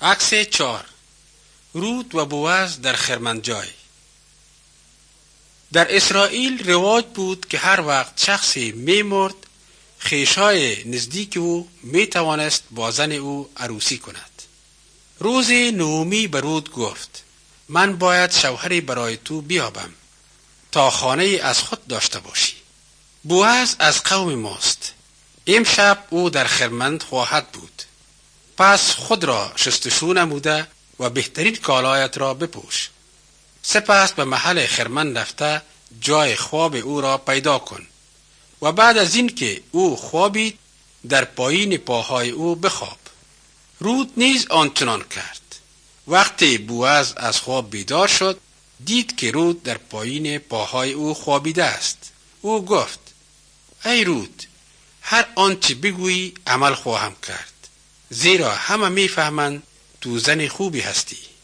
عکس 4. رود و بوعز در خرمنجای. در اسرائیل رواج بود که هر وقت شخصی می‌مرد، خویشای نزدیک او می‌توانست با زن او عروسی کند. روزی نعومی به رود گفت: من باید شوهری برای تو بیابم تا خانه از خود داشته باشی. بوعز از قوم ماست. امشب او در خرمند خواهد بود. پس خود را شستشو نموده و بهترین کالایت را بپوش. سپس به محل خرمن رفته جای خواب او را پیدا کن و بعد از این که او خوابید در پایین پاهای او بخواب. رود نیز آنچنان کرد. وقتی بوعز از خواب بیدار شد، دید که رود در پایین پاهای او خوابیده است. او گفت: ای رود، هر آنچه بگویی عمل خواهم کرد، زیرا همه میفهمند تو زن خوبی هستی.